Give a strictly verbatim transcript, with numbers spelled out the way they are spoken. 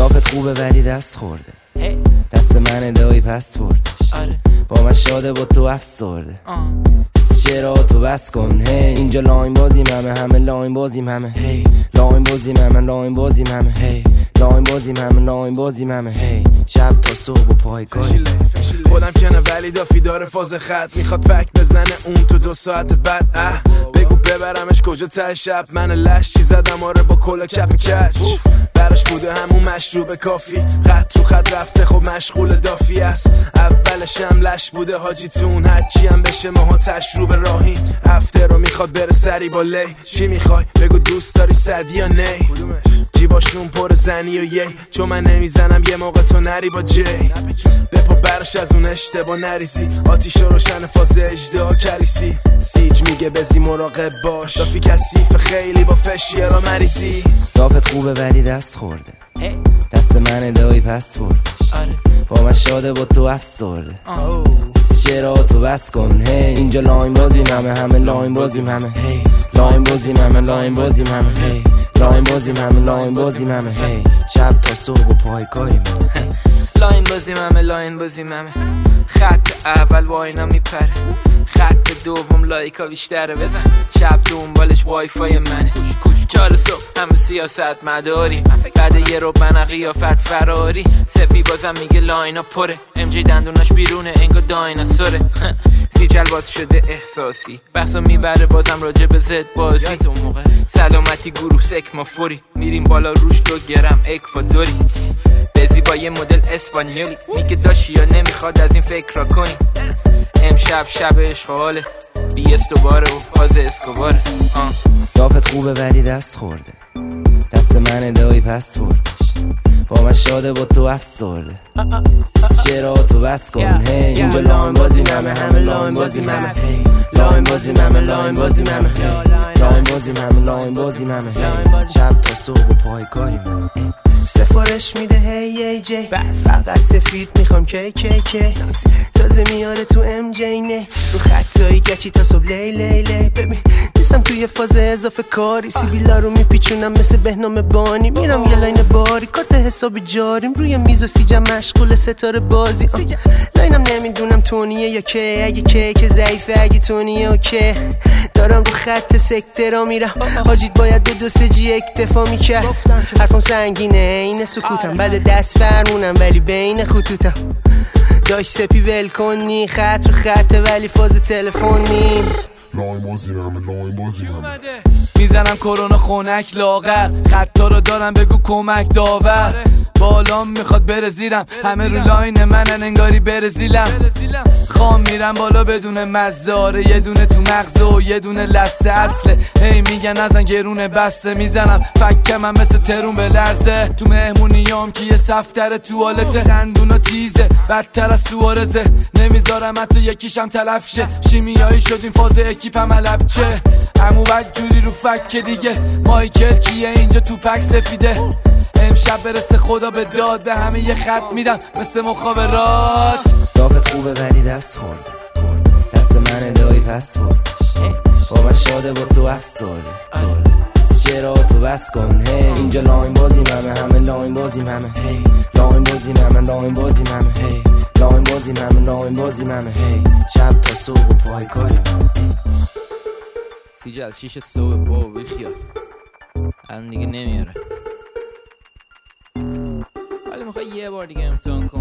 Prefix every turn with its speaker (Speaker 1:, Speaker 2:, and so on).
Speaker 1: دافت خوبه ولی دست خورده دست من دایی پس بردش با من شاده با تو افسرده چرا تو بس کن هی اینجا لاین بازیم همه همه لاین بازیم همه هی لاین بازیم همه لاین بازیم همه هی لاین بازیم همه لاین بازیم همه هی شب تا صبح و پای کاری
Speaker 2: خودم کنه ولی دافی داره فاز خط میخواد فک بزنه اون تو دو ساعت بعد اه بگو ببرمش کجا ته شب من لش چی زدم آره با کلا کپ کچ براش بوده همون مشروب کافی خط رو خط رفته خب مشغول دافی است اولش هم لش بوده حاجی تون هرچی هم بشه ماها تشروب راهی هفته رو میخواد بره سری با لی چی میخوای بگو دوست داری صدی یا نی جیباشون پر زنی و یی چون من نمیزنم یه موقع تو نری با جی بپا برش از اون اشتباه نریزی آتیش روشن فاز اجدا کریسی سیج میگه بزی مراقب باش دافی کثیف خیلی با فشیه را مریضی
Speaker 1: دافت خوبه ولی دست خورده دست من دایی پس بردش با من شاده با تو افسرده چرا تو بس کن هی اینجا لاین بازیم همه همه لاین بازیم همه هی لاین بازیم همه لاین بازیم همه هی لاین بازیم همه لاین بازیم همه هی شب تا صبح و پای کاریم
Speaker 3: لاین بازیم همه لاین بازیم همه خط اول واینا میپره خط دوم لایکا بیشتره بزن شب دنبالش وای فای منه چهار صبح همه سیاست مداری بعد یه رو من قیافت فراری سپی بازم میگه لاینا پره ام جی دندوناش بیرونه انگا دایناسوره سیجل باز شده احساسی بحثا میبره بازم راجع به زد بازی سلامتی گروه سکما فوری میریم بالا روش دو گرم اکوادوری بزی با یه مدل اسپانیولی میگه داشی یا نمیخواد از این فکر را کنی امشب شب عشق حاله بی استوباره و فاز اسکوباره
Speaker 1: دافت خوبه ولی دست خورده دست من دایی پس بردش با من شاده با تو افسرده چرا تو بس کن هی اینجا لاین بازیم همه همه لاین بازیم همه هی لاین بازیم همه لاین بازیم همه هی لاین بازیم همه لاین بازیم همه هی شب تا صبح و پای کاریم
Speaker 4: سفارش میده هی ای جی فقط سفید میخوام کی کی کی تازه میاره تو ام جی نه رو خطایی گچی تا صبح لی لی لی ببین نیستم توی فاز اضافه کاری سیبیلا رو میپیچونم مثل بهنام بانی میرم یه لاین باری کارت حساب جاریم روی میز و سیجم مشغول ستاره بازی لاینم نمیدونم تونیه یا که اگه که که ضعیفه اگه تونیه اوکی دارم رو خط سکترا میرم حاجیت باید دو دو سه جی اکتفا میکرد حرفم سنگینه این سکوتم بعد دست فرمونم ولی بین خطوطم داشت سپی ول کنی خط رو خطه ولی فاز تلفنی
Speaker 5: لاین بازیم همه لاین بازیم همه
Speaker 6: میزنم کرونا خونک لاغر خطا رو دارم بگو کمک داور بالام میخواد بره زیرم همه رو لاین منن انگاری بره زیلم خام میرم بالا بدون مزه آره یه دونه تو مغزه و یه دونه لسه اصله هی میگن ازن گرونه بسته میزنم فکم هم مثل ترون به لرزه تو مهمونیام که یه صفتر توالته دندونا تیزه بدتر از سوارزه نمیذارم حتی یکیشم تلف شه شیمیایی شد این فاز اکیپم علب چه همو بد جوری رو فک دیگه مایکل کیه اینجا تو پک سفیده امشب برسه خدا به داد به همه یه خط میدم مثل مخابرات
Speaker 1: دافت خوبه ولی دست خورده دست من دایی پس بردش با من شاده با تو افسرده چرا تو بس کن هی اینجا لاین بازیم همه همه لاین بازیم همه هی لاین بازیم همه لاین بازیم همه هی لاین بازیم همه لاین بازیم همه هی شب تا صبح و پای کاریم
Speaker 3: سیجل شیش صبح با بیخیال الان دیگه نمیاره ولی میخوای یه بار دیگه امتحان کن